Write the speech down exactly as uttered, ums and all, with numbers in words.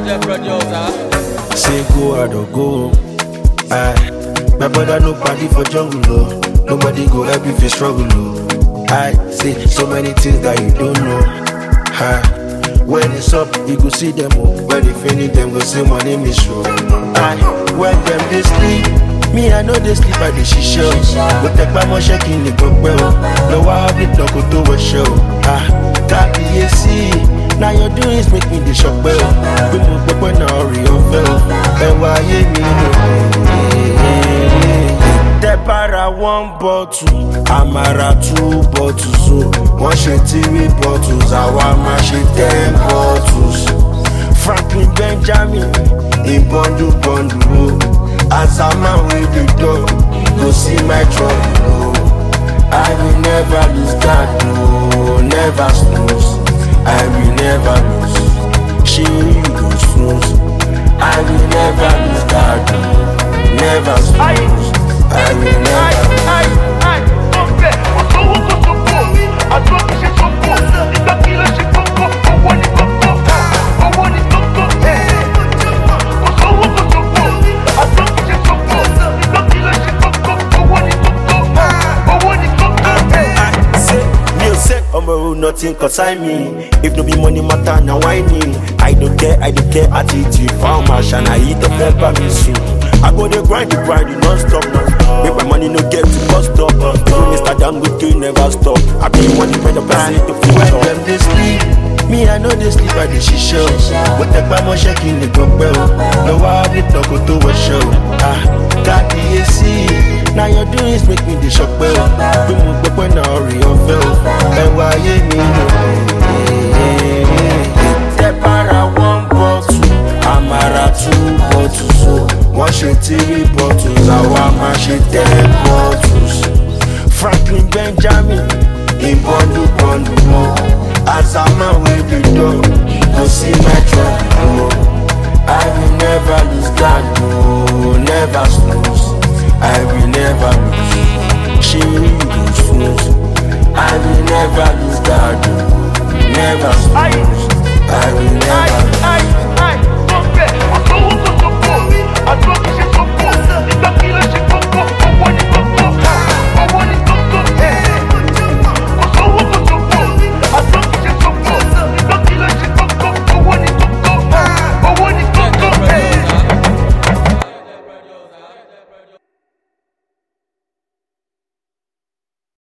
Say go out or go. Aye. My brother no party for jungle, oh. Nobody go help if you struggle, oh. I say so many things that you don't know. Aye. When it's up, you go see them, oh. When they finish them, go say my name is show. Aye. When them they sleep, me I know they sleep at the shisha. But take my money shaking the go well. No I have it, no go to a show. Ah, got the A C. Now your doings make me the shock bell. We move up when I real fell. And why you the para one bottle, Amara two bottles. So one shit three bottles, Awama shit ten bottles. Franklin Benjamin in bundle bundle. As a man with the door, go see my trouble. I will never lose that, no, never snooze. I will never lose. She you go snooze. I will never lose that, no, never snooze. I will never. Ai, ai, ai, eu sou o que sou bom. A tua que se sou bom. E daquilo se cocô, o one cocô, o one cocô. Eu sou o que sou bom. A tua que se sou bom. E daquilo se cocô, o one cocô, o one cocô. Say, me say, I'm a nothing concern me. If no be money matter, now I need. I don't care, I don't care attitude. Found my shine, I eat the pepper me soon. I go dey grind, dey grind, it non-stop. Make my money no get to bust up. Even Mister Dangote never stop. I be one depend on person to feel when them they sleep, me I know they sleep at the shisha. But take my money shaking the go well. No I have it, no go to a show. Ah, got the A C. Now your doings make me the shock well. We move up when I real fell. And why you me the para one bottle, Amara two bottles. So one shit three bottles, Awama shit ten bottles. Franklin Benjamin in bundle bundle. As a man with the door, go see my trouble. I will never lose that, no, never snooze. I will never lose. She will